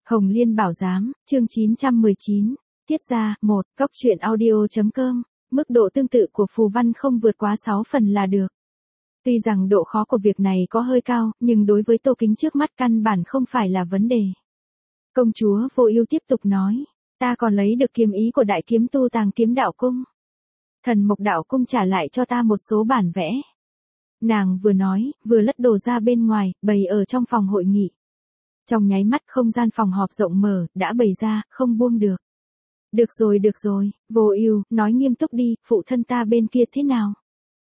Hồng Liên Bảo Giám, chương 919, tiết ra, 1, Cóc truyện audio.com, mức độ tương tự của phù văn không vượt quá 6 phần là được. Tuy rằng độ khó của việc này có hơi cao, nhưng đối với Tô Kính trước mắt căn bản không phải là vấn đề. Công chúa Vô Ưu tiếp tục nói, ta còn lấy được kiếm ý của Đại Kiếm Tu Tàng Kiếm Đạo Cung. Thần Mộc Đạo Cung trả lại cho ta một số bản vẽ. Nàng vừa nói, vừa lất đồ ra bên ngoài, bày ở trong phòng hội nghị. Trong nháy mắt không gian phòng họp rộng mở, đã bày ra, không buông được. Được rồi, Vô Ưu, nói nghiêm túc đi, phụ thân ta bên kia thế nào?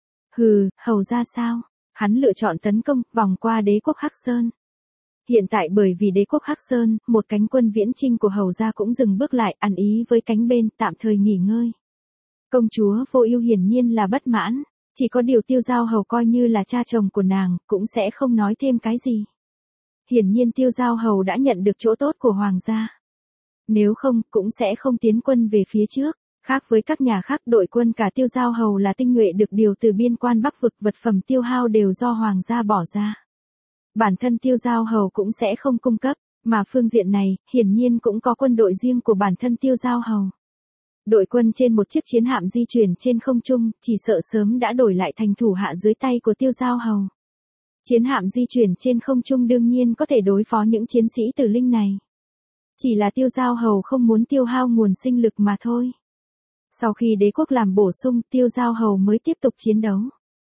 Hừ, hầu ra sao? Hắn lựa chọn tấn công, vòng qua đế quốc Hắc Sơn. Hiện tại bởi vì đế quốc Hắc Sơn, một cánh quân viễn chinh của hầu gia cũng dừng bước lại, ăn ý với cánh bên, tạm thời nghỉ ngơi. Công chúa Vô Ưu hiển nhiên là bất mãn, chỉ có điều Tiêu Giao Hầu coi như là cha chồng của nàng, cũng sẽ không nói thêm cái gì. Hiển nhiên Tiêu Giao Hầu đã nhận được chỗ tốt của hoàng gia. Nếu không, cũng sẽ không tiến quân về phía trước. Khác với các nhà khác, đội quân cả Tiêu Giao Hầu là tinh nhuệ được điều từ biên quan Bắc vực, vật phẩm tiêu hao đều do hoàng gia bỏ ra. Bản thân Tiêu Giao Hầu cũng sẽ không cung cấp, mà phương diện này, hiển nhiên cũng có quân đội riêng của bản thân Tiêu Giao Hầu. Đội quân trên một chiếc chiến hạm di chuyển trên không trung, chỉ sợ sớm đã đổi lại thành thủ hạ dưới tay của Tiêu Giao Hầu. Chiến hạm di chuyển trên không trung đương nhiên có thể đối phó những chiến sĩ tử linh này. Chỉ là Tiêu Giao Hầu không muốn tiêu hao nguồn sinh lực mà thôi. Sau khi đế quốc làm bổ sung, Tiêu Giao Hầu mới tiếp tục chiến đấu.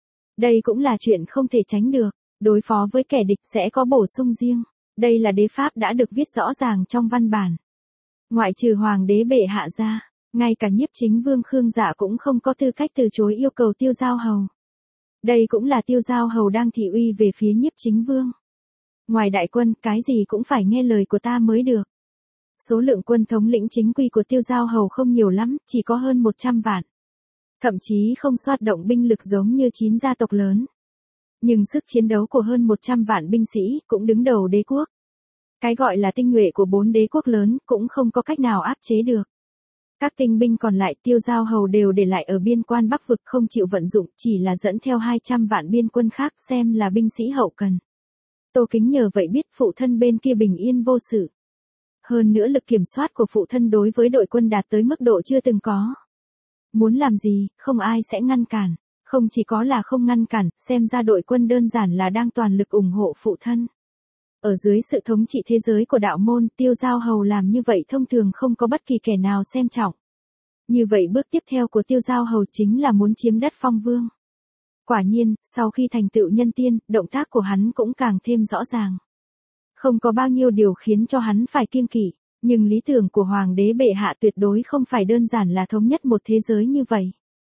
Đây cũng là chuyện không thể tránh được, đối phó với kẻ địch sẽ có bổ sung riêng. Đây là đế pháp đã được viết rõ ràng trong văn bản. Ngoại trừ hoàng đế bệ hạ ra, ngay cả Nhiếp Chính Vương Khương Dạ cũng không có tư cách từ chối yêu cầu Tiêu Giao Hầu. Đây cũng là Tiêu Giao Hầu đang thị uy về phía Nhiếp Chính Vương. Ngoài đại quân, cái gì cũng phải nghe lời của ta mới được. Số lượng quân thống lĩnh chính quy của Tiêu Giao Hầu không nhiều lắm, chỉ có hơn 100 vạn. Thậm chí không soát động binh lực giống như 9 gia tộc lớn. Nhưng sức chiến đấu của hơn 100 vạn binh sĩ cũng đứng đầu đế quốc. Cái gọi là tinh nhuệ của 4 đế quốc lớn cũng không có cách nào áp chế được. Các tinh binh còn lại Tiêu Giao Hầu đều để lại ở biên quan Bắc vực không chịu vận dụng, chỉ là dẫn theo 200 vạn biên quân khác xem là binh sĩ hậu cần. Tô Kính nhờ vậy biết phụ thân bên kia bình yên vô sự. Hơn nữa lực kiểm soát của phụ thân đối với đội quân đạt tới mức độ chưa từng có. Muốn làm gì, không ai sẽ ngăn cản. Không chỉ có là không ngăn cản, xem ra đội quân đơn giản là đang toàn lực ủng hộ phụ thân. Ở dưới sự thống trị thế giới của đạo môn, Tiêu Giao Hầu làm như vậy thông thường không có bất kỳ kẻ nào xem trọng. Như vậy bước tiếp theo của Tiêu Giao Hầu chính là muốn chiếm đất Phong Vương. Quả nhiên, sau khi thành tựu nhân tiên, động tác của hắn cũng càng thêm rõ ràng. Không có bao nhiêu điều khiến cho hắn phải kiêng kỵ, nhưng lý tưởng của hoàng đế bệ hạ tuyệt đối không phải đơn giản là thống nhất một thế giới như vậy.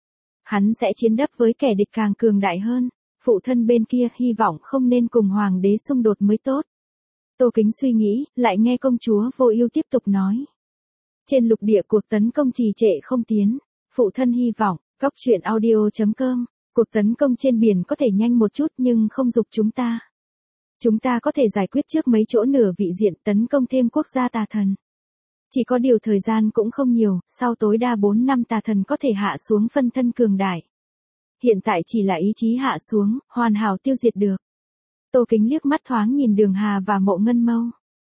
Hắn sẽ chiến đắp với kẻ địch càng cường đại hơn, phụ thân bên kia hy vọng không nên cùng hoàng đế xung đột mới tốt. Tô Kính suy nghĩ, lại nghe công chúa Vô Ưu tiếp tục nói. Trên lục địa cuộc tấn công trì trệ không tiến, phụ thân hy vọng, Cóc truyện audio.com, cuộc tấn công trên biển có thể nhanh một chút nhưng không giục chúng ta. Chúng ta có thể giải quyết trước mấy chỗ nửa vị diện tấn công thêm quốc gia tà thần. Chỉ có điều thời gian cũng không nhiều, sau tối đa 4 năm tà thần có thể hạ xuống phân thân cường đại. Hiện tại chỉ là ý chí hạ xuống, hoàn hảo tiêu diệt được. Tô Kính liếc mắt thoáng nhìn Đường Hà và Mộ Ngân Mâu.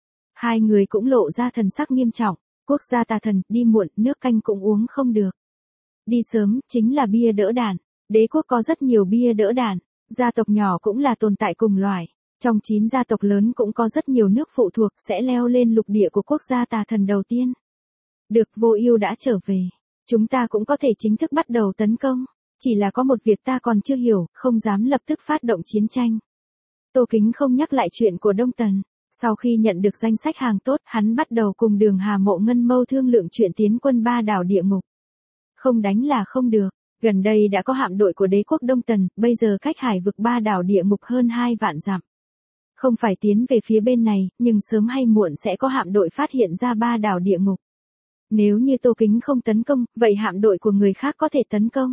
Hai người cũng lộ ra thần sắc nghiêm trọng, quốc gia tà thần, đi muộn, nước canh cũng uống không được. Đi sớm, chính là bia đỡ đạn. Đế quốc có rất nhiều bia đỡ đạn, gia tộc nhỏ cũng là tồn tại cùng loài. Trong 9 gia tộc lớn cũng có rất nhiều nước phụ thuộc sẽ leo lên lục địa của quốc gia tà thần đầu tiên. Được, Vô Ưu đã trở về. Chúng ta cũng có thể chính thức bắt đầu tấn công. Chỉ là có một việc ta còn chưa hiểu, không dám lập tức phát động chiến tranh. Tô Kính không nhắc lại chuyện của Đông Tần. Sau khi nhận được danh sách hàng tốt, hắn bắt đầu cùng Đường Hà Mộ Ngân Mâu thương lượng chuyện tiến quân 3 đảo địa ngục. Không đánh là không được. Gần đây đã có hạm đội của đế quốc Đông Tần, bây giờ cách hải vực 3 đảo địa ngục hơn 2 vạn dặm. Không phải tiến về phía bên này, nhưng sớm hay muộn sẽ có hạm đội phát hiện ra 3 đảo địa ngục. Nếu như Tô Kính không tấn công, vậy hạm đội của người khác có thể tấn công.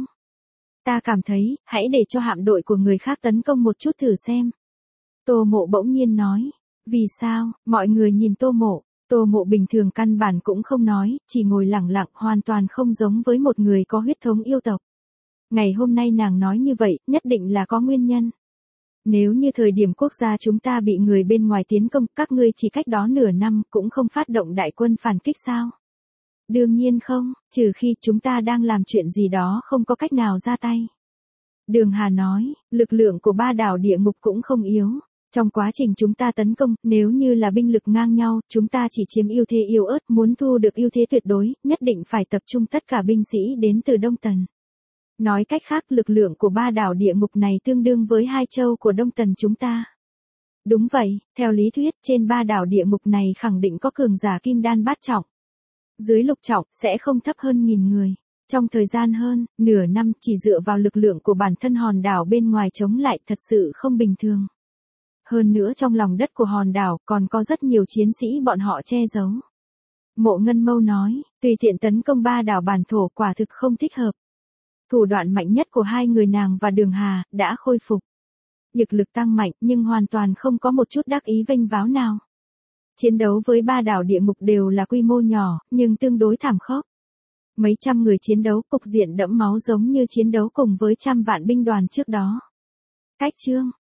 Ta cảm thấy, hãy để cho hạm đội của người khác tấn công một chút thử xem. Tô Mộ bỗng nhiên nói. Vì sao? Mọi người nhìn Tô Mộ. Tô Mộ bình thường căn bản cũng không nói, chỉ ngồi lẳng lặng, hoàn toàn không giống với một người có huyết thống yêu tộc. Ngày hôm nay nàng nói như vậy, nhất định là có nguyên nhân. Nếu như thời điểm quốc gia chúng ta bị người bên ngoài tiến công, các ngươi chỉ cách đó nửa năm cũng không phát động đại quân phản kích sao? Đương nhiên không, trừ khi chúng ta đang làm chuyện gì đó không có cách nào ra tay. Đường Hà nói, lực lượng của ba đảo địa ngục cũng không yếu. Trong quá trình chúng ta tấn công, nếu như là binh lực ngang nhau, chúng ta chỉ chiếm ưu thế yếu ớt, muốn thu được ưu thế tuyệt đối, nhất định phải tập trung tất cả binh sĩ đến từ Đông Tần. Nói cách khác, lực lượng của ba đảo địa ngục này tương đương với 2 châu của Đông Tần chúng ta. Đúng vậy, theo lý thuyết, trên ba đảo địa ngục này khẳng định có cường giả kim đan bát trọng. Dưới lục trọng, sẽ không thấp hơn 1000 người. Trong thời gian hơn, nửa năm chỉ dựa vào lực lượng của bản thân hòn đảo bên ngoài chống lại thật sự không bình thường. Hơn nữa trong lòng đất của hòn đảo còn có rất nhiều chiến sĩ bọn họ che giấu. Mộ Ngân Mâu nói, tùy tiện tấn công ba đảo bản thổ quả thực không thích hợp. Thủ đoạn mạnh nhất của hai người nàng và Đường Hà đã khôi phục. Lực lực tăng mạnh nhưng hoàn toàn không có một chút đắc ý vênh váo nào. Chiến đấu với ba đảo địa ngục đều là quy mô nhỏ, nhưng tương đối thảm khốc. Mấy trăm người chiến đấu, cục diện đẫm máu giống như chiến đấu cùng với trăm vạn binh đoàn trước đó. Cách chương